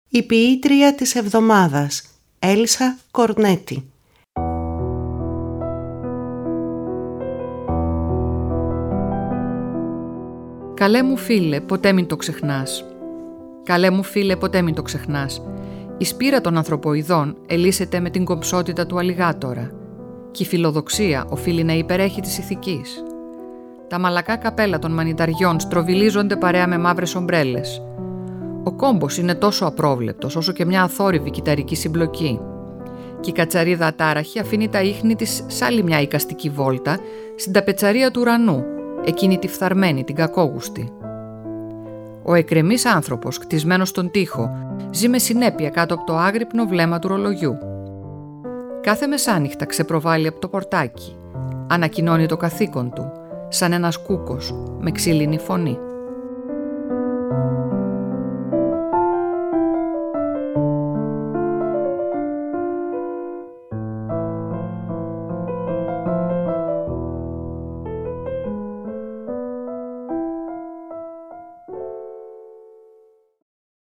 Η ποιήτρια της εβδομάδας, Έλσα Κορνέτη. Καλέ μου φίλε, ποτέ μην το ξεχνάς. Καλέ μου φίλε, ποτέ μην το ξεχνάς. Η σπήρα των ανθρωποειδών ελύσεται με την κομψότητα του αλιγάτορα και η φιλοδοξία οφείλει να υπερέχει της ηθικής. Τα μαλακά καπέλα των μανιταριών στροβιλίζονται παρέα με μαύρες ομπρέλες. Ο κόμπος είναι τόσο απρόβλεπτος όσο και μια αθόρυβη κυταρική συμπλοκή. Και η κατσαρίδα ατάραχη αφήνει τα ίχνη της σ' άλλη μια εικαστική βόλτα στην ταπετσαρία του ουρανού, εκείνη τη φθαρμένη, την κακόγουστη. Ο εκκρεμής άνθρωπος, κτισμένος στον τοίχο, ζει με συνέπεια κάτω από το άγρυπνο βλέμμα του ρολογιού. Κάθε μεσάνυχτα ξεπροβάλλει από το πορτάκι, ανακοινώνει το καθήκον του, σαν ένας κούκος με ξύλινη φωνή.